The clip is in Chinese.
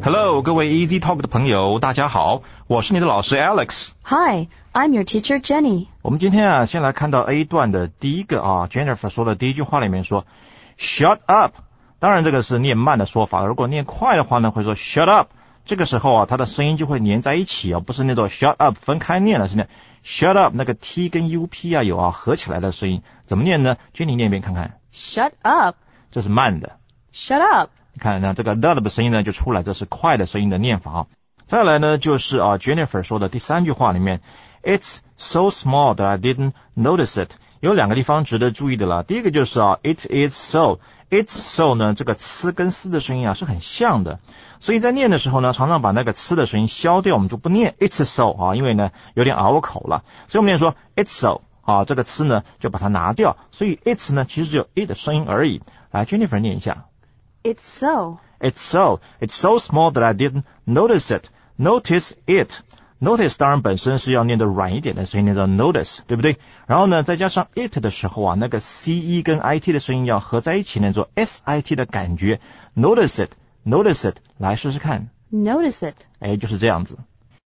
Hello， 各位 Easy Talk 的朋友，大家好，我是你的老师 Alex。 Hi, I'm your teacher Jenny. 我们今天先来看到 A 段的第一个Jennifer 说的第一句话里面说 Shut up。 当然这个是念慢的说法，如果念快的话呢会说 Shut up。 这个时候它的声音就会连在一起不是那种 Shut up 分开念了，是念 Shut up， 那个 T 跟 UP 有合起来的声音，怎么念呢？ Jenny 念一遍看看。 Shut up. 这是慢的。 Shut up. 你看这个 the 声音呢就出来，这是快的声音的念法再来呢就是Jennifer 说的第三句话里面 It's so small that I didn't notice it。 有两个地方值得注意的了。第一个就是It is so。 It's so 呢这个呲跟嘶的声音是很像的，所以在念的时候呢常常把那个呲的声音消掉，我们就不念 It's so 因为呢有点拗口了，所以我们念说 It's so这个呲呢就把它拿掉，所以 It's 呢其实只有 it 的声音而已。来 Jennifer 念一下。 It's so. It's so. It's so small that I didn't notice it. Notice it. Notice 当然本身是要念的软一点的声音，念到 notice， 对不对？然后呢再加上 it 的时候那个 ce 跟 it 的声音要合在一起念作 sit 的感觉。Notice it. Notice it. 来试试看。 Notice it. 就是这样子。